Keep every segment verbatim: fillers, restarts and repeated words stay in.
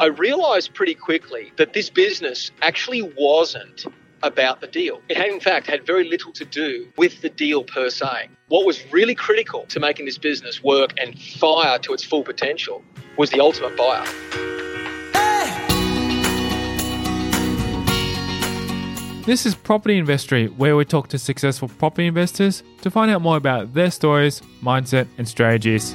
I realised pretty quickly that this business actually wasn't about the deal. It had, in fact, had very little to do with the deal per se. What was really critical to making this business work and fire to its full potential was the ultimate buyer. This is Property Investory, where we talk to successful property investors to find out more about their stories, mindset, and strategies.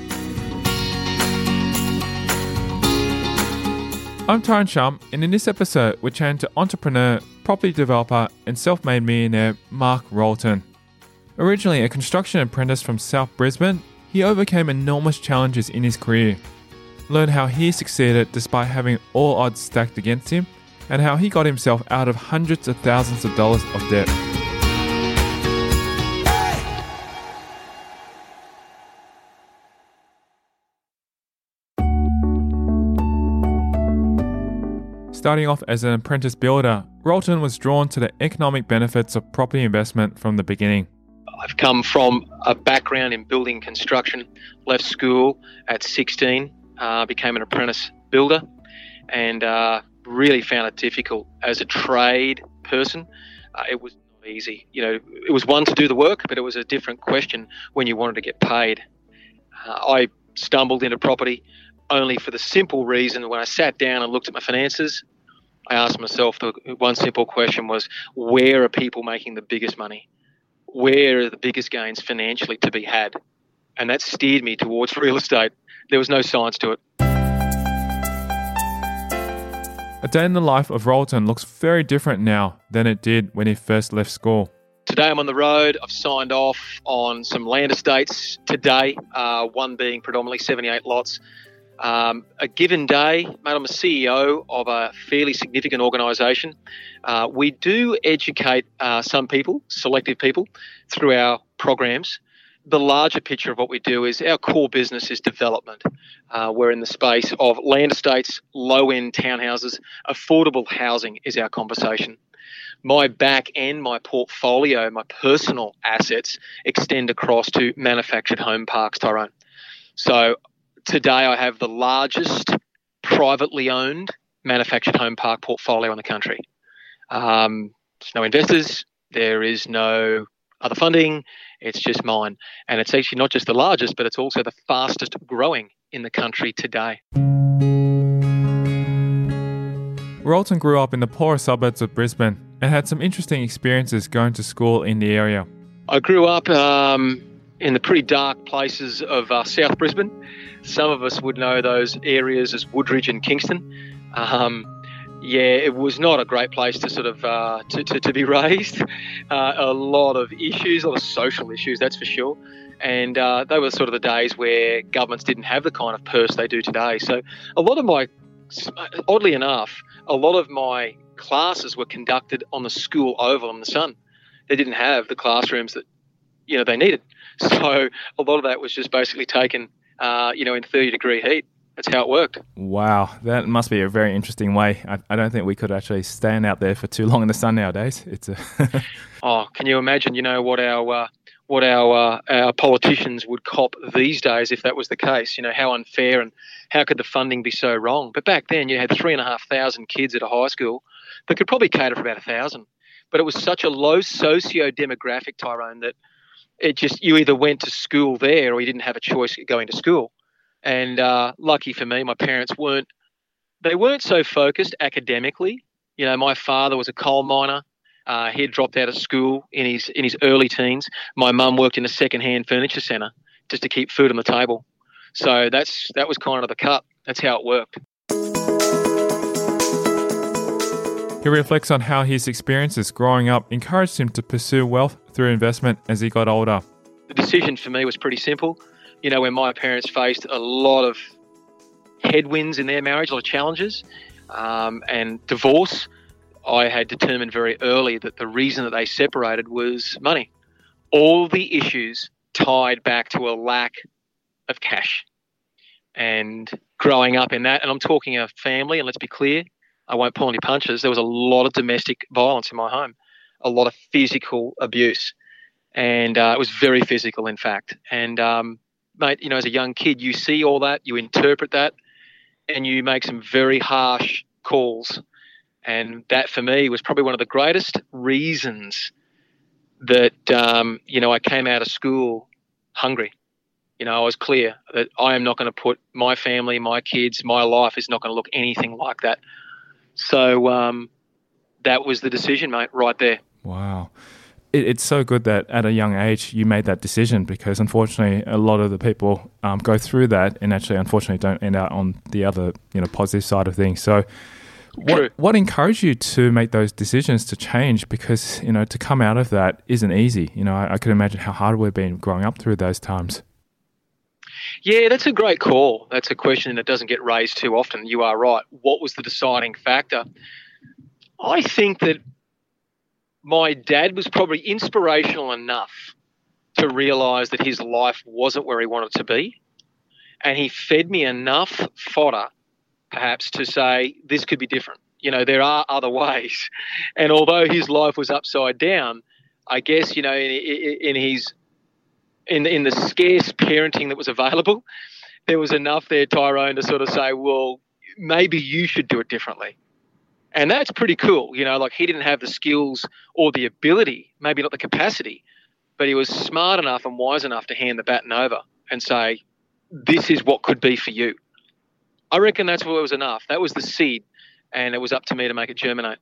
I'm Tyrone Shum, and in this episode, we're chatting to entrepreneur, property developer, and self-made millionaire Mark Rolton. Originally a construction apprentice from South Brisbane, he overcame enormous challenges in his career, learned how he succeeded despite having all odds stacked against him, and how he got himself out of hundreds of thousands of dollars of debt. Starting off as an apprentice builder, Rolton was drawn to the economic benefits of property investment from the beginning. I've come from a background in building construction, left school at sixteen, uh, became an apprentice builder, and uh, really found it difficult as a trade person. Uh, it was not easy. You know, it was one to do the work, but it was a different question when you wanted to get paid. Uh, I stumbled into property only for the simple reason when I sat down and looked at my finances, I asked myself the one simple question was, where are people making the biggest money? Where are the biggest gains financially to be had? And that steered me towards real estate. There was no science to it. A day in the life of Rolton looks very different now than it did when he first left school. Today I'm on the road. I've signed off on some land estates today, uh, one being predominantly seventy-eight lots. Um, a given day, mate, I'm a C E O of a fairly significant organisation. Uh, we do educate uh, some people, selective people, through our programs. The larger picture of what we do is our core business is development. Uh, we're in the space of land estates, low-end townhouses, affordable housing is our conversation. My back end, my portfolio, my personal assets extend across to manufactured home parks, Tyrone. So today I have the largest privately owned manufactured home park portfolio in the country. Um, there's no investors, there is no other funding, it's just mine. And it's actually not just the largest, but it's also the fastest growing in the country today. Rolton grew up in the poorer suburbs of Brisbane and had some interesting experiences going to school in the area. I grew up um, in the pretty dark places of uh, South Brisbane. Some of us would know those areas as Woodridge and Kingston. Um, yeah, it was not a great place to sort of uh, to, to, to be raised. Uh, a lot of issues, a lot of social issues, that's for sure. And uh, they were sort of the days where governments didn't have the kind of purse they do today. So a lot of my, oddly enough, a lot of my classes were conducted on the school oval in the sun. They didn't have the classrooms that, you know, they needed. So a lot of that was just basically taken, uh, you know, in thirty degree heat. That's how it worked. Wow, that must be a very interesting way. I, I don't think we could actually stand out there for too long in the sun nowadays. It's a oh, can you imagine? You know what our uh, what our uh, our politicians would cop these days if that was the case? You know, how unfair and how could the funding be so wrong? But back then, you had three and a half thousand kids at a high school that could probably cater for about a thousand. But it was such a low socio-demographic, Tyrone, that it just you either went to school there or you didn't have a choice going to school. And uh, lucky for me, my parents weren't, they weren't so focused academically. You know, my father was a coal miner. Uh, he had dropped out of school in his in his early teens. My mum worked in a second-hand furniture centre just to keep food on the table. So that's that was kind of the cut. That's how it worked. He reflects on how his experiences growing up encouraged him to pursue wealth through investment as he got older. The decision for me was pretty simple. You know, when my parents faced a lot of headwinds in their marriage, a lot of challenges, um, and divorce, I had determined very early that the reason that they separated was money. All the issues tied back to a lack of cash. And growing up in that, and I'm talking a family, and let's be clear, I won't pull any punches, there was a lot of domestic violence in my home, a lot of physical abuse. And uh, it was very physical, in fact. And, um, mate, you know, as a young kid, you see all that, you interpret that, and you make some very harsh calls. And that for me was probably one of the greatest reasons that, um, you know, I came out of school hungry. You know, I was clear that I am not going to put my family, my kids, my life is not going to look anything like that. So um, that was the decision, mate, right there. Wow. It, it's so good that at a young age you made that decision, because unfortunately a lot of the people um, go through that and actually unfortunately don't end out on the other, you know, positive side of things. So what True. what encouraged you to make those decisions to change? Because, you know, to come out of that isn't easy. You know, I, I could imagine how hard it would have been growing up through those times. Yeah, that's a great call. That's a question that doesn't get raised too often. You are right. What was the deciding factor? I think that my dad was probably inspirational enough to realise that his life wasn't where he wanted to be, and he fed me enough fodder perhaps to say this could be different. You know, there are other ways. And although his life was upside down, I guess, you know, in, in his in in the scarce parenting that was available, there was enough there, Tyrone, to sort of say, well, maybe you should do it differently. And that's pretty cool. You know, like he didn't have the skills or the ability, maybe not the capacity, but he was smart enough and wise enough to hand the baton over and say, this is what could be for you. I reckon that's what was enough. That was the seed, and it was up to me to make it germinate.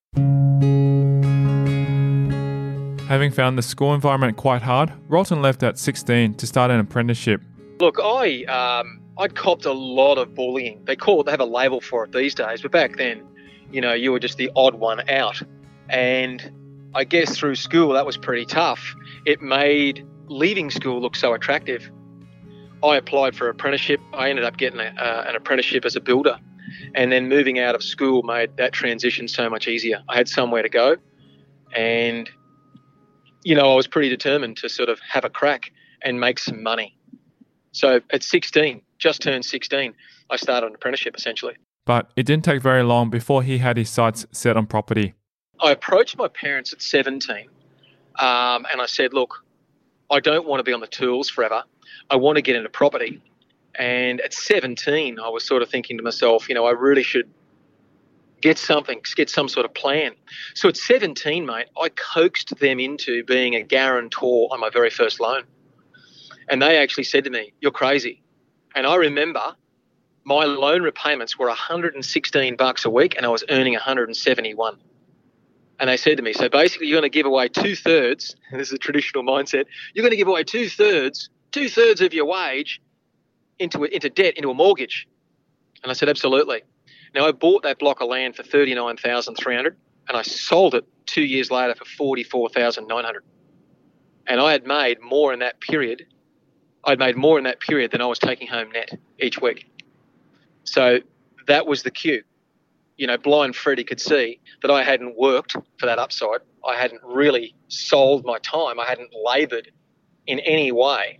Having found the school environment quite hard, Rolton left at sixteen to start an apprenticeship. Look, I um, I'd copped a lot of bullying. They call it, they have a label for it these days, but back then, you know, you were just the odd one out. And I guess through school that was pretty tough. It made leaving school look so attractive. I applied for an apprenticeship. I ended up getting a, uh, an apprenticeship as a builder. And then moving out of school made that transition so much easier. I had somewhere to go, and you know, I was pretty determined to sort of have a crack and make some money. So at sixteen, just turned sixteen, I started an apprenticeship essentially. But it didn't take very long before he had his sights set on property. I approached my parents at seventeen um, and I said, look, I don't want to be on the tools forever. I want to get into property. And at seventeen, I was sort of thinking to myself, you know, I really should get something, get some sort of plan. So at seventeen, mate, I coaxed them into being a guarantor on my very first loan. And they actually said to me, you're crazy. And I remember my loan repayments were one hundred sixteen bucks a week and I was earning one hundred seventy-one. And they said to me, so basically you're going to give away two-thirds, and this is a traditional mindset, you're going to give away two-thirds, two-thirds of your wage into, into debt, into a mortgage. And I said, absolutely. Now, I bought that block of land for thirty-nine thousand three hundred dollars and I sold it two years later for forty-four thousand nine hundred dollars. And I had made more in that period. I'd made more in that period than I was taking home net each week. So that was the cue. You know, blind Freddie could see that I hadn't worked for that upside. I hadn't really sold my time. I hadn't laboured in any way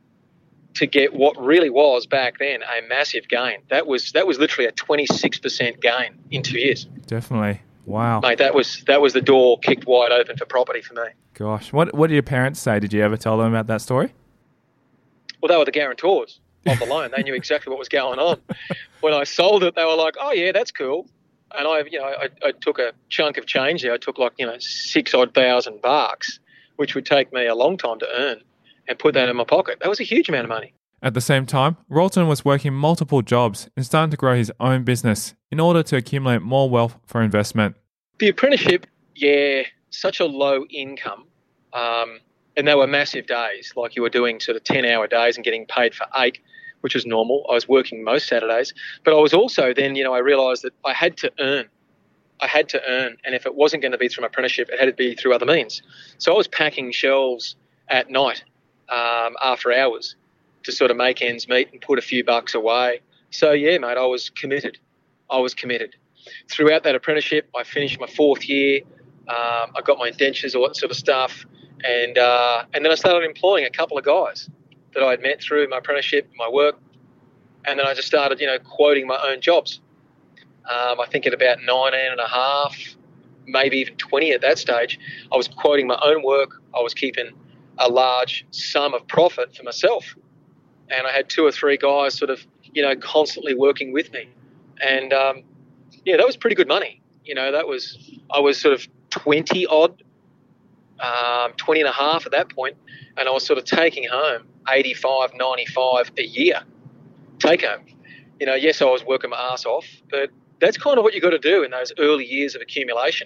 to get what really was back then a massive gain. That was that was literally a twenty-six percent gain in two years. Definitely. Wow. Mate, that was that was the door kicked wide open for property for me. Gosh. What what did your parents say? Did you ever tell them about that story? Well, they were the guarantors of the loan. They knew exactly what was going on. When I sold it, they were like, oh, yeah, that's cool. And I, you know, I, I took a chunk of change there. I took like, you know, six odd thousand bucks, which would take me a long time to earn, and put that in my pocket. That was a huge amount of money. At the same time, Rolton was working multiple jobs and starting to grow his own business in order to accumulate more wealth for investment. The apprenticeship, yeah, such a low income. Um, and they were massive days, like you were doing sort of ten-hour days and getting paid for eight, which was normal. I was working most Saturdays. But I was also then, you know, I realised that I had to earn. I had to earn. And if it wasn't going to be through my apprenticeship, it had to be through other means. So I was packing shelves at night um, after hours to sort of make ends meet and put a few bucks away. So, yeah, mate, I was committed. I was committed. Throughout that apprenticeship, I finished my fourth year. Um, I got my indentures, all that sort of stuff. And uh, and then I started employing a couple of guys that I had met through my apprenticeship, my work. And then I just started, you know, quoting my own jobs. Um, I think at about nineteen and a half, maybe even twenty at that stage, I was quoting my own work. I was keeping a large sum of profit for myself. And I had two or three guys sort of, you know, constantly working with me. And um, yeah, that was pretty good money. You know, that was, I was sort of twenty odd, um, twenty and a half at that point, and I was sort of taking home eighty-five, ninety-five a year take home. You know, yes, I was working my ass off, but that's kind of what you got to do in those early years of accumulation.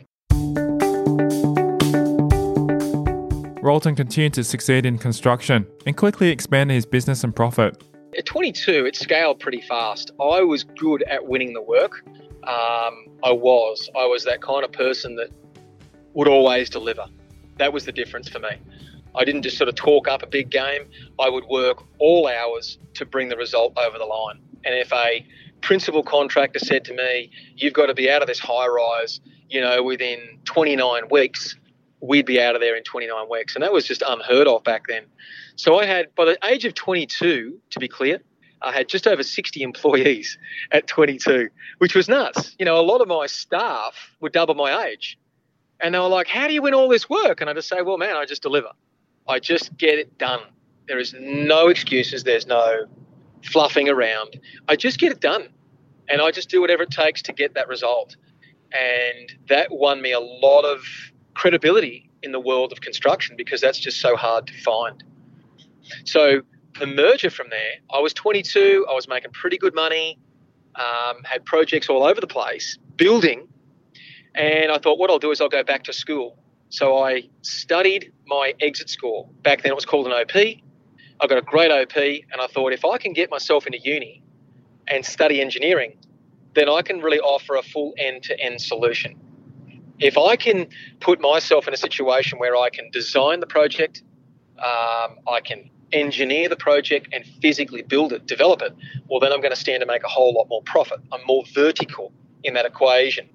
Rolton continued to succeed in construction and quickly expanded his business and profit. At twenty-two, it scaled pretty fast. I was good at winning the work. Um, I was. I was that kind of person that would always deliver. That was the difference for me. I didn't just sort of talk up a big game. I would work all hours to bring the result over the line. And if a principal contractor said to me, you've got to be out of this high rise, you know, within twenty-nine weeks, we'd be out of there in twenty-nine weeks. And that was just unheard of back then. So I had, by the age of twenty-two, to be clear, I had just over sixty employees at twenty-two, which was nuts. You know, a lot of my staff were double my age. And they were like, how do you win all this work? And I just say, well, man, I just deliver. I just get it done. There is no excuses. There's no fluffing around. I just get it done. And I just do whatever it takes to get that result. And that won me a lot of credibility in the world of construction because that's just so hard to find. So the merger from there, I was twenty-two, I was making pretty good money, um, had projects all over the place, building, and I thought what I'll do is I'll go back to school. So I studied my exit score. Back then it was called an O P. I got a great O P, and I thought if I can get myself into uni and study engineering, then I can really offer a full end-to-end solution. If I can put myself in a situation where I can design the project, um, I can engineer the project and physically build it, develop it, well, then I'm going to stand to make a whole lot more profit. I'm more vertical in that equation.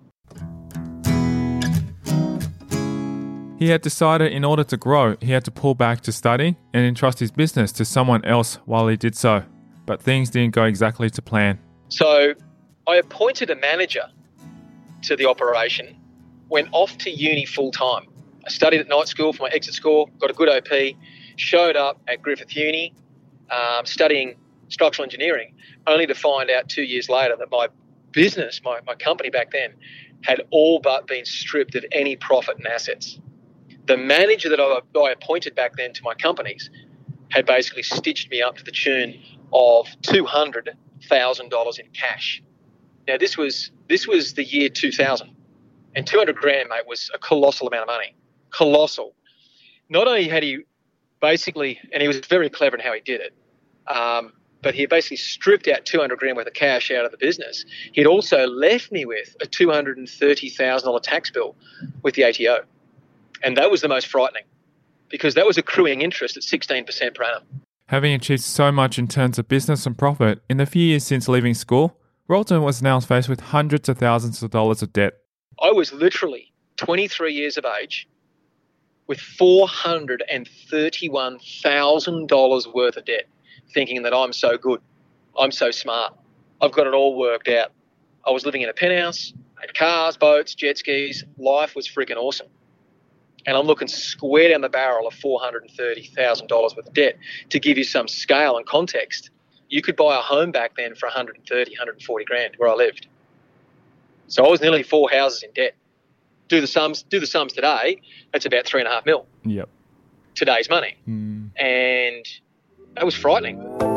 He had decided in order to grow, he had to pull back to study and entrust his business to someone else while he did so. But things didn't go exactly to plan. So I appointed a manager to the operation, went off to uni full-time. I studied at night school for my exit score, got a good O P, showed up at Griffith Uni um, studying structural engineering, only to find out two years later that my business, my, my company back then, had all but been stripped of any profit and assets. The manager that I, I appointed back then to my companies had basically stitched me up to the tune of two hundred thousand dollars in cash. Now, this was this was the year two thousand. And two hundred grand, mate, was a colossal amount of money. Colossal. Not only had he basically, and he was very clever in how he did it, um, but he basically stripped out two hundred grand worth of cash out of the business. He'd also left me with a two hundred thirty thousand dollars tax bill with the A T O. And that was the most frightening because that was accruing interest at sixteen percent per annum. Having achieved so much in terms of business and profit in the few years since leaving school, Rolton was now faced with hundreds of thousands of dollars of debt. I was literally twenty-three years of age with four hundred thirty-one thousand dollars worth of debt, thinking that I'm so good, I'm so smart, I've got it all worked out. I was living in a penthouse, had cars, boats, jet skis, life was freaking awesome. And I'm looking square down the barrel of four hundred thirty thousand dollars worth of debt. To give you some scale and context, you could buy a home back then for one hundred thirty, one hundred forty grand where I lived. So I was nearly four houses in debt. Do the sums, do the sums today, that's about three and a half mil. Yep. Today's money. Mm. And that was frightening.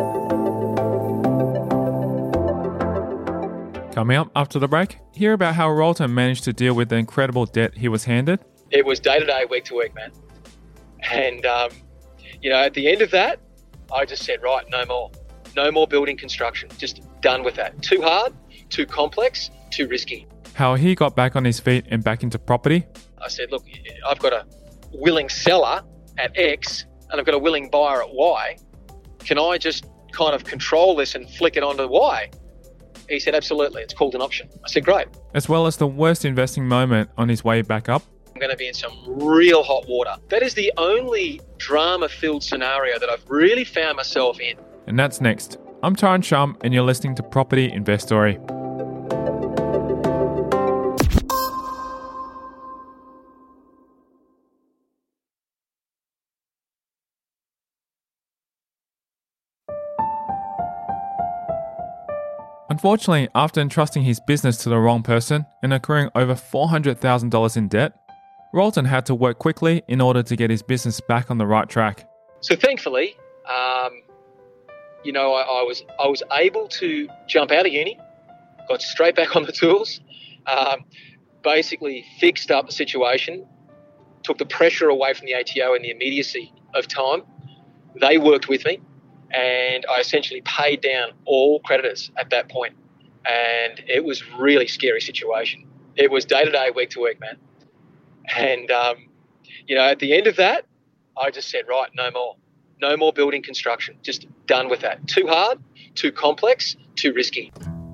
Coming up after the break, hear about how Rolton managed to deal with the incredible debt he was handed. It was day to day, week to week, man. And, um, you know, at the end of that, I just said, right, no more. No more building construction. Just done with that. Too hard, too complex, too risky. How he got back on his feet and back into property. I said, look, I've got a willing seller at X and I've got a willing buyer at Y. Can I just kind of control this and flick it onto Y? He said, absolutely. It's called an option. I said, great. As well as the worst investing moment on his way back up. I'm going to be in some real hot water. That is the only drama-filled scenario that I've really found myself in. And that's next. I'm Tyron Shum and you're listening to Property Investory. Unfortunately, after entrusting his business to the wrong person and incurring over four hundred thousand dollars in debt, Rolton had to work quickly in order to get his business back on the right track. So thankfully, um, you know, I, I was I was able to jump out of uni, got straight back on the tools, um, basically fixed up the situation, took the pressure away from the A T O and the immediacy of time. They worked with me, and I essentially paid down all creditors at that point. And it was a really scary situation. It was day to day, week to week, man. And, um, you know, at the end of that, I just said, right, no more. No more building construction. Just done with that. Too hard, too complex, too risky.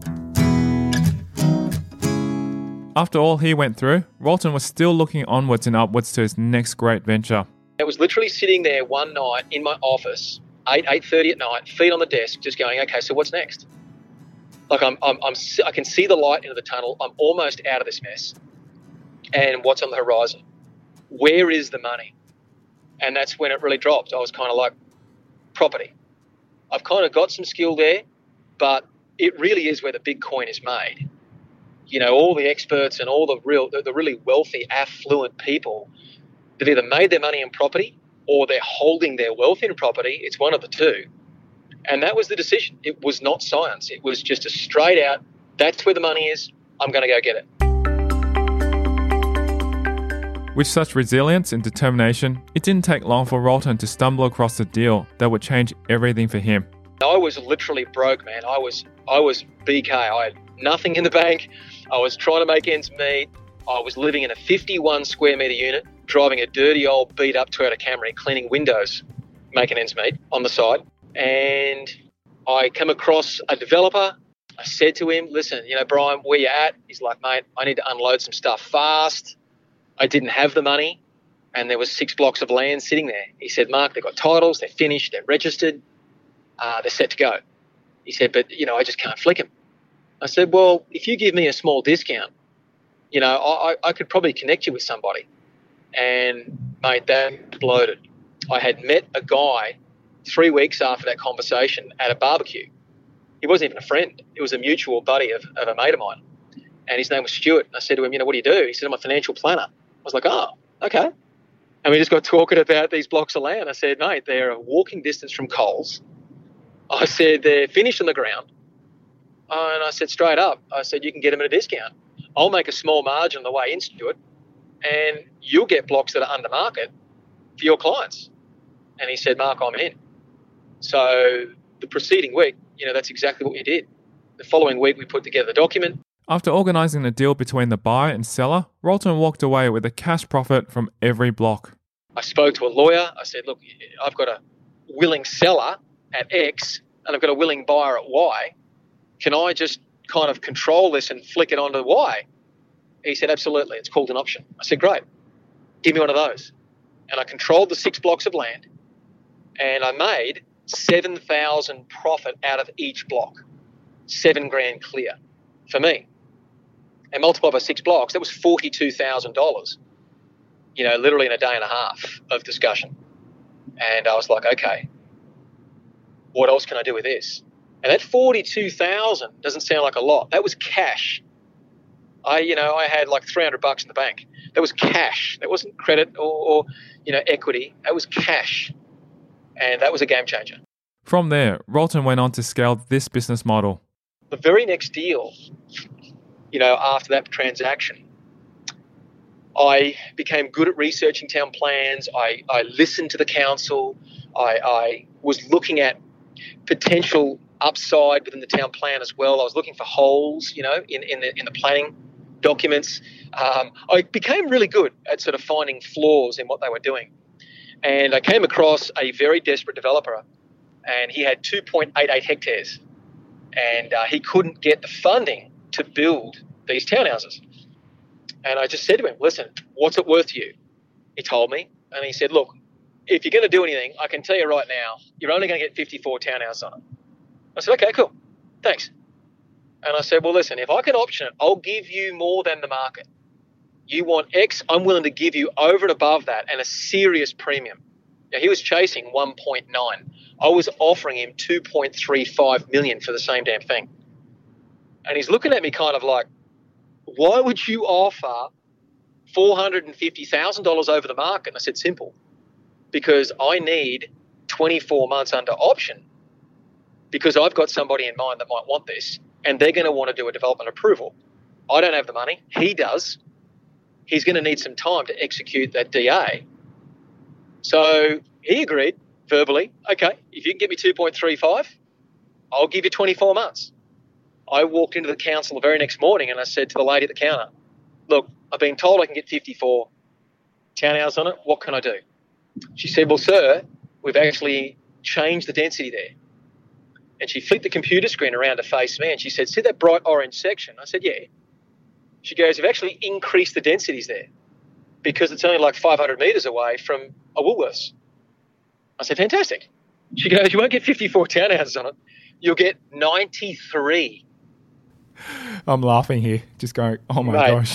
After all he went through, Rolton was still looking onwards and upwards to his next great venture. I was literally sitting there one night in my office, eight, eight thirty at night, feet on the desk, just going, okay, so what's next? Like I'm, I'm, I'm, I can see the light into the tunnel. I'm almost out of this mess. And what's on the horizon? Where is the money? And that's when it really dropped. I was kind of like, property. I've kind of got some skill there, but it really is where the big coin is made. You know, all the experts and all the real, the, the really wealthy, affluent people, they've either made their money in property or they're holding their wealth in property. It's one of the two. And that was the decision. It was not science. It was just a straight out, that's where the money is. I'm going to go get it. With such resilience and determination, it didn't take long for Rolton to stumble across a deal that would change everything for him. I was literally broke, man. I was I was B K. I had nothing in the bank. I was trying to make ends meet. I was living in a fifty-one square metre unit, driving a dirty old beat up Toyota Camry, cleaning windows, making ends meet on the side. And I come across a developer. I said to him, listen, you know, Brian, where you at? He's like, mate, I need to unload some stuff fast. I didn't have the money, and there was six blocks of land sitting there. He said, Mark, they've got titles, they're finished, they're registered, uh, they're set to go. He said, but, you know, I just can't flick them. I said, well, if you give me a small discount, you know, I, I could probably connect you with somebody. And, mate, that exploded. I had met a guy three weeks after that conversation at a barbecue. He wasn't even a friend. It was a mutual buddy of, of a mate of mine. And his name was Stuart. And I said to him, you know, what do you do? He said, I'm a financial planner. I was like, oh, okay. And we just got talking about these blocks of land. I said, mate, they're a walking distance from Coles. I said, they're finished on the ground. Uh, and I said, straight up, I said, you can get them at a discount. I'll make a small margin on the way in, Stuart, and you'll get blocks that are under market for your clients. And he said, Mark, I'm in. So the preceding week, you know, that's exactly what we did. The following week, we put together the document. After organising the deal between the buyer and seller, Rolton walked away with a cash profit from every block. I spoke to a lawyer. I said, look, I've got a willing seller at X and I've got a willing buyer at Y. Can I just kind of control this and flick it onto Y? He said, absolutely. It's called an option. I said, great. Give me one of those. And I controlled the six blocks of land and I made seven thousand profit out of each block. Seven grand clear for me. And multiplied by six blocks, that was forty-two thousand dollars, you know, literally in a day and a half of discussion. And I was like, okay, what else can I do with this? And that forty-two thousand dollars doesn't sound like a lot. That was cash. I, you know, I had like three hundred bucks in the bank. That was cash. That wasn't credit or, or, you know, equity. That was cash. And that was a game changer. From there, Rolton went on to scale this business model. The very next deal, you know, after that transaction, I became good at researching town plans. I, I listened to the council. I, I was looking at potential upside within the town plan as well. I was looking for holes, you know, in, in the in the planning documents. Um, I became really good at sort of finding flaws in what they were doing. And I came across a very desperate developer, and he had two point eight eight hectares, and uh, he couldn't get the funding to build these townhouses. And I just said to him, listen, what's it worth to you? He told me, and he said, look, if you're going to do anything, I can tell you right now, you're only going to get fifty-four townhouses on it. I said, okay, cool, thanks. And I said, well, listen, if I can option it, I'll give you more than the market. You want X, I'm willing to give you over and above that and a serious premium. Now, he was chasing one point nine. I was offering him two point three five million for the same damn thing. And he's looking at me kind of like, why would you offer four hundred fifty thousand dollars over the market? And I said, simple, because I need twenty-four months under option because I've got somebody in mind that might want this and they're going to want to do a development approval. I don't have the money. He does. He's going to need some time to execute that D A. So he agreed verbally, okay, if you can get me two point three five, I'll give you twenty-four months. I walked into the council the very next morning and I said to the lady at the counter, look, I've been told I can get fifty-four townhouses on it. What can I do? She said, well, sir, we've actually changed the density there. And she flipped the computer screen around to face me and she said, see that bright orange section? I said, yeah. She goes, you've actually increased the densities there because it's only like five hundred metres away from a Woolworths. I said, fantastic. She goes, you won't get fifty-four townhouses on it. You'll get ninety-three. I'm laughing here, just going, oh my mate, gosh.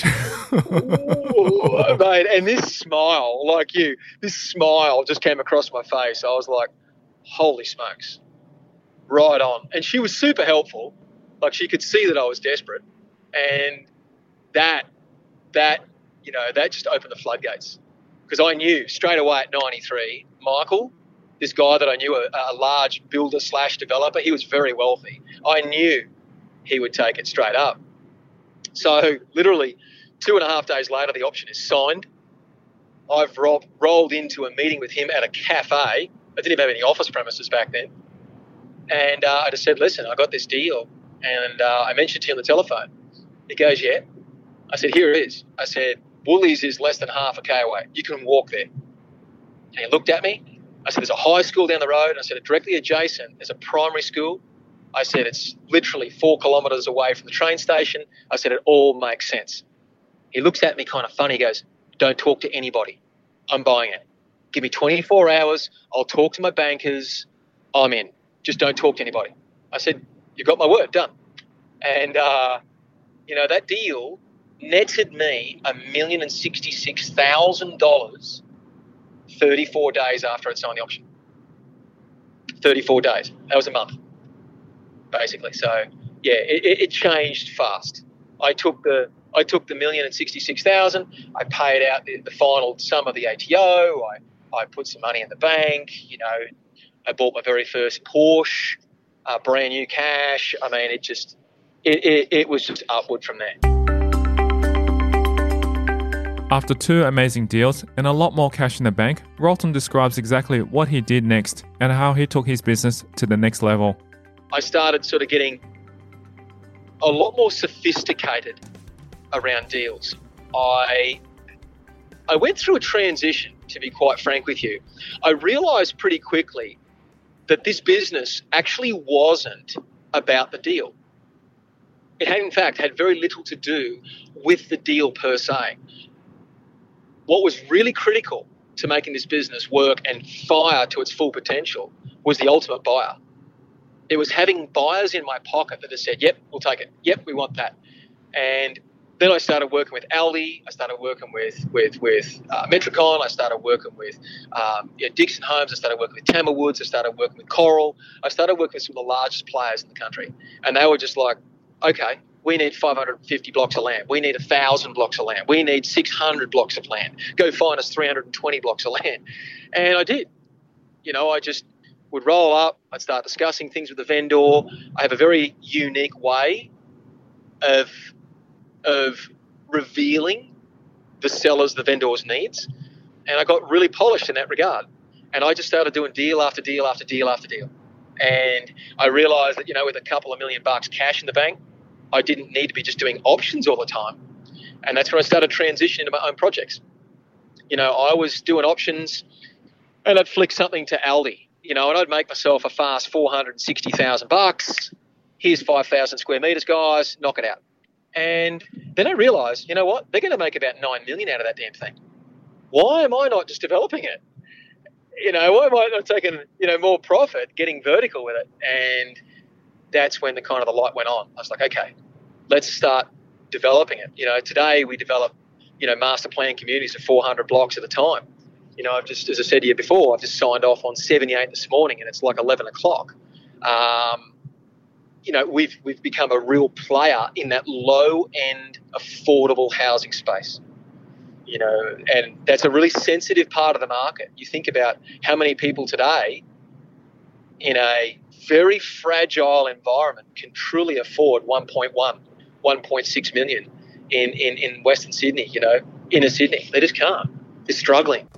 Ooh, mate, and this smile, like you, this smile just came across my face. I was like, holy smokes, right on. And she was super helpful. Like she could see that I was desperate. And that, that, you know, that just opened the floodgates because I knew straight away at ninety-three, Michael, this guy that I knew, a, a large builder slash developer, he was very wealthy. I knew he would take it straight up. So literally two and a half days later, the option is signed. I've ro- rolled into a meeting with him at a cafe. I didn't even have any office premises back then. And uh, I just said, listen, I got this deal. And uh, I mentioned to him on the telephone. He goes, yeah. I said, here it is. I said, Woolies is less than half a K away. You can walk there. And he looked at me. I said, there's a high school down the road. And I said, directly adjacent, there's a primary school. I said, it's literally four kilometres away from the train station. I said, it all makes sense. He looks at me kind of funny. He goes, don't talk to anybody. I'm buying it. Give me twenty-four hours. I'll talk to my bankers. I'm in. Just don't talk to anybody. I said, you got my word, done. And, uh, you know, that deal netted me a million and sixty-six thousand dollars thirty-four days after I'd signed the option. thirty-four days. That was a month, basically. So, yeah, it, it changed fast. I took the I took the million and sixty-six thousand. I paid out the, the final sum of the A T O. I, I put some money in the bank. You know, I bought my very first Porsche, uh, brand new cash. I mean, it just it, it, it was just upward from there. After two amazing deals and a lot more cash in the bank, Rolton describes exactly what he did next and how he took his business to the next level. I started sort of getting a lot more sophisticated around deals. I I went through a transition, to be quite frank with you. I realised pretty quickly that this business actually wasn't about the deal. It had, in fact, had very little to do with the deal per se. What was really critical to making this business work and fire to its full potential was the ultimate buyer. It was having buyers in my pocket that had said, yep, we'll take it. Yep, we want that. And then I started working with Aldi. I started working with with with uh, Metricon. I started working with um, you know, Dixon Homes. I started working with Tamar Woods. I started working with Coral. I started working with some of the largest players in the country. And they were just like, okay, we need five hundred fifty blocks of land. We need one thousand blocks of land. We need six hundred blocks of land. Go find us three hundred twenty blocks of land. And I did. You know, I just would roll up. I'd start discussing things with the vendor. I have a very unique way of of revealing the seller's, the vendor's needs. And I got really polished in that regard. And I just started doing deal after deal after deal after deal. And I realized that, you know, with a couple of million bucks cash in the bank, I didn't need to be just doing options all the time. And that's when I started transitioning to my own projects. You know, I was doing options and I'd flick something to Aldi, you know, and I'd make myself a fast four hundred sixty thousand bucks. Here's five thousand square meters, guys, knock it out. And then I realized, you know what, they're going to make about nine million out of that damn thing. Why am I not just developing it? You know, why am I not taking, you know, more profit, getting vertical with it? And that's when the kind of the light went on. I was like, okay, let's start developing it. You know, today we develop, you know, master plan communities of four hundred blocks at a time. You know, I've just, as I said to you before, I've just signed off on seventy-eight this morning and it's like eleven o'clock. Um, you know, we've we've become a real player in that low-end, affordable housing space. You know, and that's a really sensitive part of the market. You think about how many people today in a very fragile environment can truly afford one point one, one point six million in, in, in Western Sydney, you know, inner Sydney. They just can't. They're struggling.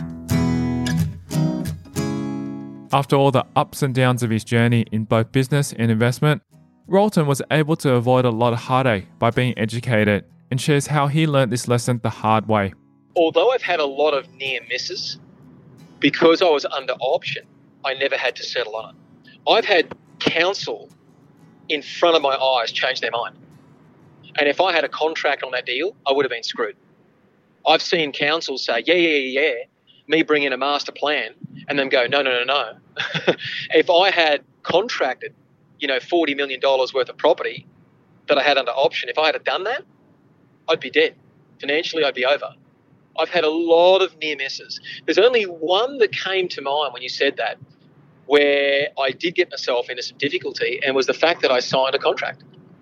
After all the ups and downs of his journey in both business and investment, Rolton was able to avoid a lot of heartache by being educated, and shares how he learned this lesson the hard way. Although I've had a lot of near misses, because I was under option, I never had to settle on it. I've had counsel in front of my eyes change their mind. And if I had a contract on that deal, I would have been screwed. I've seen counsel say, yeah, yeah, yeah, yeah, me bring in a master plan, and then go, no, no, no, no. If I had contracted, you know, forty million dollars worth of property that I had under option, if I had done that, I'd be dead. Financially, I'd be over. I've had a lot of near misses. There's only one that came to mind when you said that, where I did get myself into some difficulty, and was the fact that I signed a contract.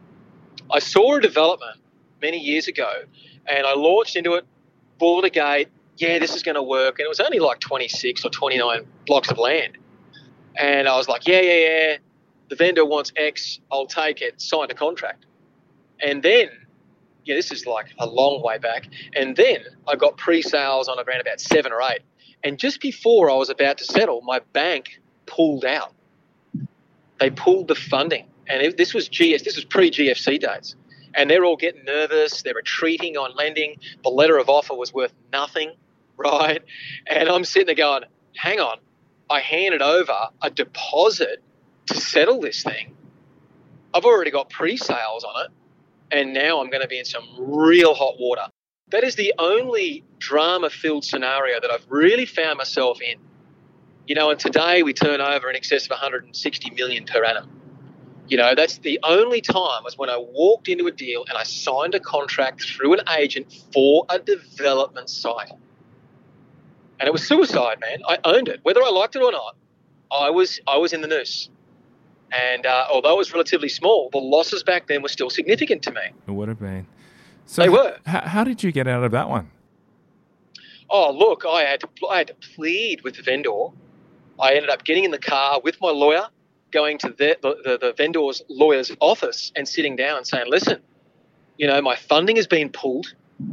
I saw a development many years ago, and I launched into it, bought a gate, yeah, this is going to work. And it was only like twenty-six or twenty-nine blocks of land. And I was like, yeah, yeah, yeah, the vendor wants X, I'll take it, signed a contract. And then, yeah, this is like a long way back. And then I got pre-sales on around about seven or eight. And just before I was about to settle, my bank pulled out. They pulled the funding. And it, this was G S, this was pre-G F C days. And they're all getting nervous. They're retreating on lending. The letter of offer was worth nothing, right? And I'm sitting there going, hang on. I handed over a deposit to settle this thing. I've already got pre-sales on it. And now I'm going to be in some real hot water. That is the only drama-filled scenario that I've really found myself in. You know, and today we turn over in excess of one hundred sixty million per annum. You know, that's the only time was when I walked into a deal and I signed a contract through an agent for a development site. And it was suicide, man. I owned it. Whether I liked it or not, I was I was in the noose. And uh, although it was relatively small, the losses back then were still significant to me. It would have been. So they were. H- how did you get out of that one? Oh, look, I had to, I had to plead with the vendor. I ended up getting in the car with my lawyer, going to the, the, the vendor's lawyer's office and sitting down and saying, listen, you know, my funding has been pulled.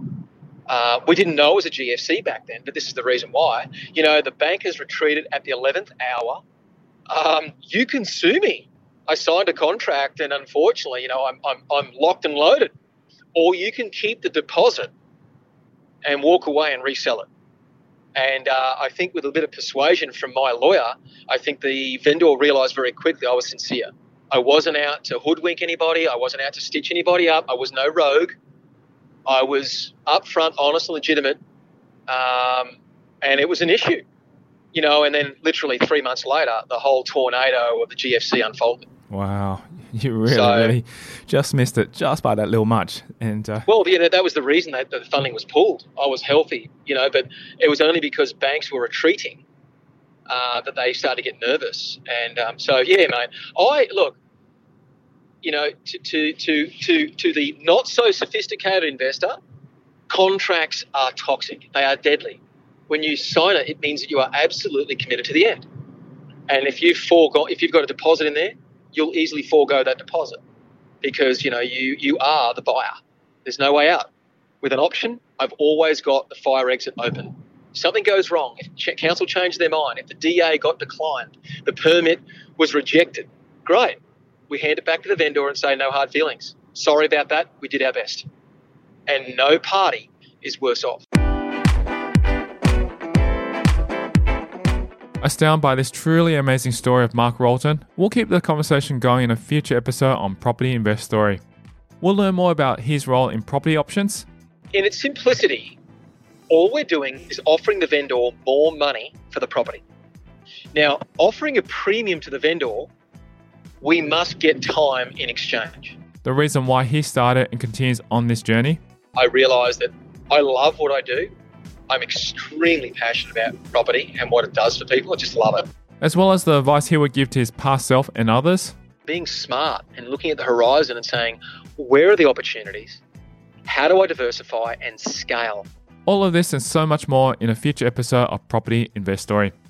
Uh, we didn't know it was a G F C back then, but this is the reason why. You know, the bank has retreated at the eleventh hour. Um, you can sue me. I signed a contract and unfortunately, you know, I'm, I'm, I'm locked and loaded. Or you can keep the deposit and walk away and resell it. And uh, I think with a bit of persuasion from my lawyer, I think the vendor realised very quickly I was sincere. I wasn't out to hoodwink anybody. I wasn't out to stitch anybody up. I was no rogue. I was upfront, honest and legitimate. Um, and it was an issue. You know, and then literally three months later, the whole tornado of the G F C unfolded. Wow. You really, so, really just missed it just by that little much. And uh, well, you know, that was the reason that the funding was pulled. I was healthy, you know, but it was only because banks were retreating uh, that they started to get nervous. And um, so, yeah, mate, I look, you know, to, to, to, to, to the not so sophisticated investor, contracts are toxic. They are deadly. When you sign it, it means that you are absolutely committed to the end. And if you've forego, if you've got a deposit in there, you'll easily forego that deposit because, you know, you, you are the buyer. There's no way out. With an option, I've always got the fire exit open. If something goes wrong, if ch- council changed their mind, if the D A got declined, the permit was rejected, great. We hand it back to the vendor and say no hard feelings. Sorry about that. We did our best. And no party is worse off. Astounded by this truly amazing story of Mark Rolton, we'll keep the conversation going in a future episode on Property Invest Story. We'll learn more about his role in property options. In its simplicity, all we're doing is offering the vendor more money for the property. Now, offering a premium to the vendor, we must get time in exchange. The reason why he started and continues on this journey? I realised that I love what I do. I'm extremely passionate about property and what it does for people. I just love it. As well as the advice he would give to his past self and others. being smart and looking at the horizon and saying, where are the opportunities? How do I diversify and scale? All of this and so much more in a future episode of Property Investory.